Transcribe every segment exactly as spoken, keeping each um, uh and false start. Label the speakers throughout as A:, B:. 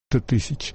A: тысяч.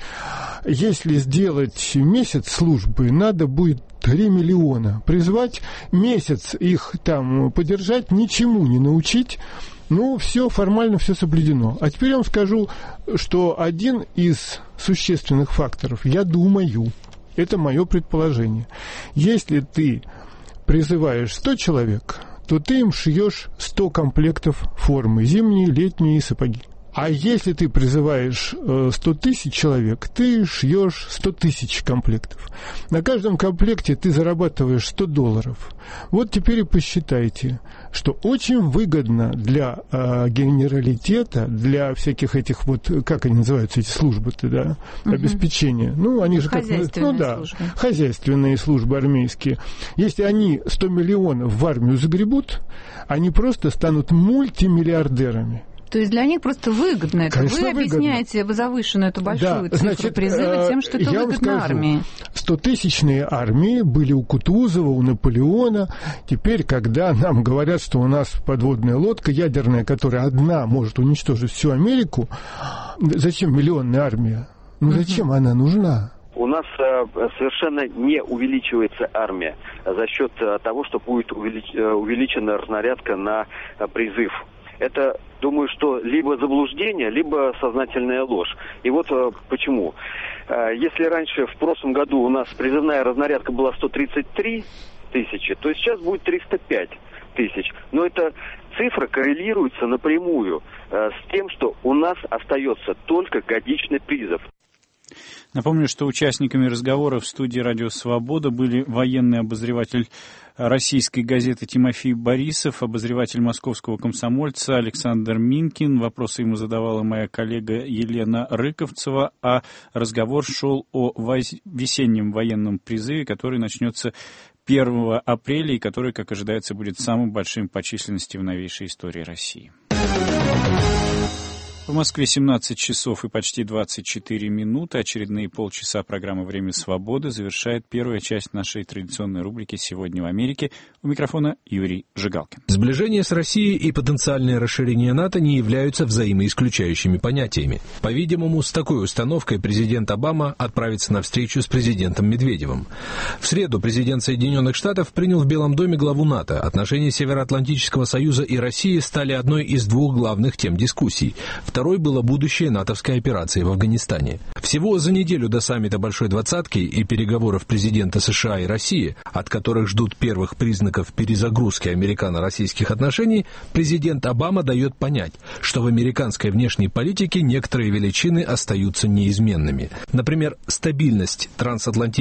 A: Если сделать месяц службы, надо будет три миллиона. Призвать месяц их там подержать, ничему не научить. Ну, все, формально все соблюдено. А теперь я вам скажу, что один из существенных факторов, я думаю, это мое предположение. Если ты призываешь сто человек, то ты им шьешь сто комплектов формы, зимние, летние сапоги. А если ты призываешь сто тысяч человек, ты шьешь сто тысяч комплектов. На каждом комплекте ты зарабатываешь сто долларов. Вот теперь и посчитайте, что очень выгодно для э, генералитета, для всяких этих вот, как они называются, эти службы-то, да, угу. обеспечения. Ну, они же как, ну да, службы. Хозяйственные службы армейские. Если они сто миллионов в армию загребут, они просто станут мультимиллиардерами.
B: То есть для них просто выгодно это.
A: Конечно,
B: Вы
A: выгодно.
B: Объясняете завышенную эту большую
A: да,
B: цифру
A: значит,
B: призыва тем, что это выгодно скажу, армии.
A: Стотысячные армии были у Кутузова, у Наполеона. Теперь, когда нам говорят, что у нас подводная лодка ядерная, которая одна может уничтожить всю Америку, зачем миллионная армия? Ну зачем угу. она нужна?
C: У нас э, совершенно не увеличивается армия за счет э, того, что будет увелич... увеличена разнарядка на э, призыв. Это, думаю, что либо заблуждение, либо сознательная ложь. И вот э, почему. Э, если раньше, в прошлом году, у нас призывная разнарядка была сто тридцать три тысячи, то сейчас будет триста пять тысяч. Но эта цифра коррелируется напрямую э, с тем, что у нас остается только годичный призыв.
D: Напомню, что участниками разговора в студии «Радио Свобода» были военный обозреватель российской газеты Тимофей Борисов, обозреватель московского «Комсомольца» Александр Минкин. Вопросы ему задавала моя коллега Елена Рыковцева, а разговор шел о весеннем военном призыве, который начнется первого апреля и который, как ожидается, будет самым большим по численности в новейшей истории России. В Москве семнадцать часов и почти двадцать четыре минуты. Очередные полчаса программы «Время свободы» завершает первая часть нашей традиционной рубрики «Сегодня в Америке». У микрофона Юрий Жигалкин.
E: Сближение с Россией и потенциальное расширение НАТО не являются взаимоисключающими понятиями. По-видимому, с такой установкой президент Обама отправится на встречу с президентом Медведевым. В среду президент Соединенных Штатов принял в Белом доме главу НАТО. Отношения Североатлантического союза и России стали одной из двух главных тем дискуссий. Второй было будущее натовской операции в Афганистане. Всего за неделю до саммита Большой Двадцатки и переговоров президента США и России, от которых ждут первых признаков перезагрузки американо-российских отношений, президент Обама дает понять, что в американской внешней политике некоторые величины остаются неизменными. Например, стабильность трансатлантического